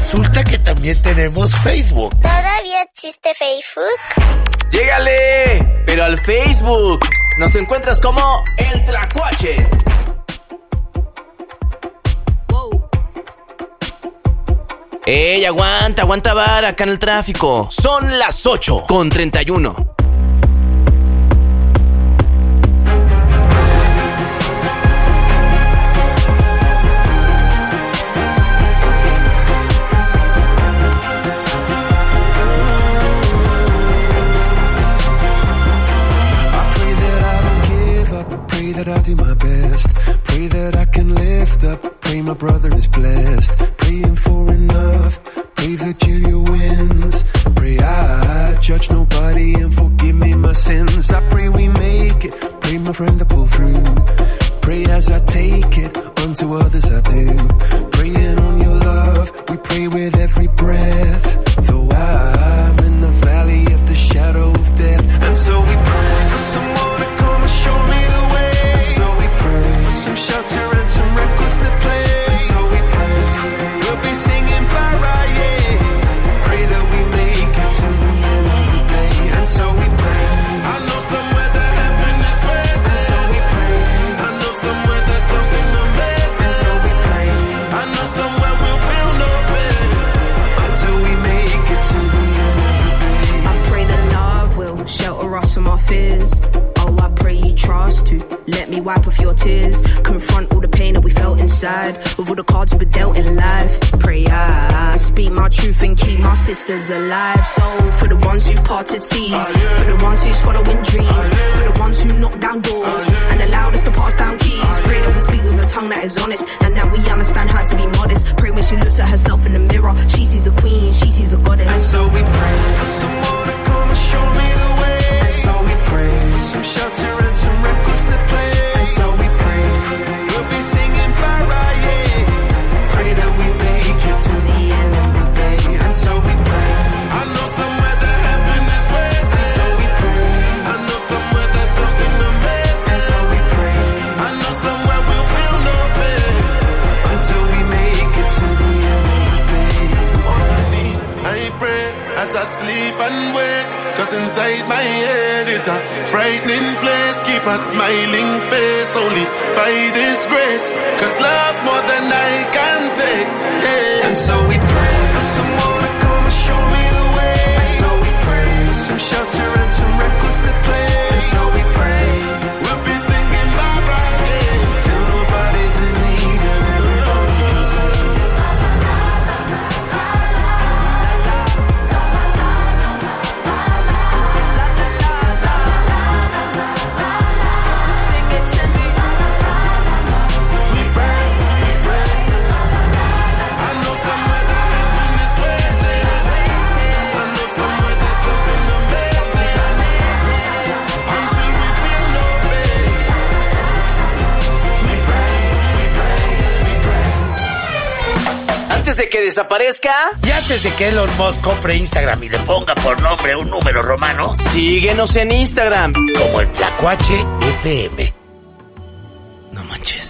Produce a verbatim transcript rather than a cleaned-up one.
resulta que también tenemos Facebook. ¿Todavía existe Facebook? ¡Llégale! Pero al Facebook. Nos encuentras como El Tlacuache. ¡Ey, aguanta, aguanta vara acá en el tráfico! Son las ocho con treinta y uno. That I'll do my best. Pray that I can lift up. Pray my brother is blessed. Praying for enough. Pray Virgilia wins. Pray I judge nobody and forgive me my sins. I pray we make it. Pray my friend to pull through. Pray as I take it. Unto others I do. Praying on your love. We pray with every breath. Though I'm in the valley of the shadow of death. And so we pray for someone to come and show me the way. Some shelter and some records to play. And so we pray. We'll be singing para, yeah. Pray that we make it to the end of the day. And so we pray. I know somewhere that heaven is waiting. And so we pray. I know somewhere there's something amazing. And so we pray. I know somewhere we'll feel no pain until we make it to the end of the day. I pray that love will shelter us from our fears. Oh, I pray you trust to let me wipe off your tears. Confront all the pain that we felt inside. With all the cards we've dealt in life. Pray I speak my truth and keep my sisters alive. So for the ones who've parted seas, for the ones who's following dreams, for the ones who knock down doors and allowed us to pass down keys. Pray that we speak with a tongue that is honest and that we understand how to be modest. Pray when she looks at herself in the mirror, she sees a queen, she sees a goddess. And so we pray for someone to come and show me the way. And so we pray for some shelter and some records to play. And so we pray. We'll be singing para, yeah. Pray that we make it to the end of the day. And so we pray. I know somewhere that heaven is waiting. And so we pray. I know somewhere there's something amazing. And so we pray. I know somewhere we'll feel no pain until we make it to the end of the day. On my knees, I pray as I sleep and wake. Cause inside my head is a frightening place. Keep a smiling face only by this grace. Cause love more than I can take, yeah. And so we pray for someone to come and show me the way. And so we pray for some shelter and some records to play. And so we pray. We'll be singing bye bye, yeah. Till nobody's in need and everybody can sing. Antes de que desaparezca y antes de que Elon Musk compre Instagram y le ponga por nombre un número romano, síguenos en Instagram como El Tlacuache F M. No manches.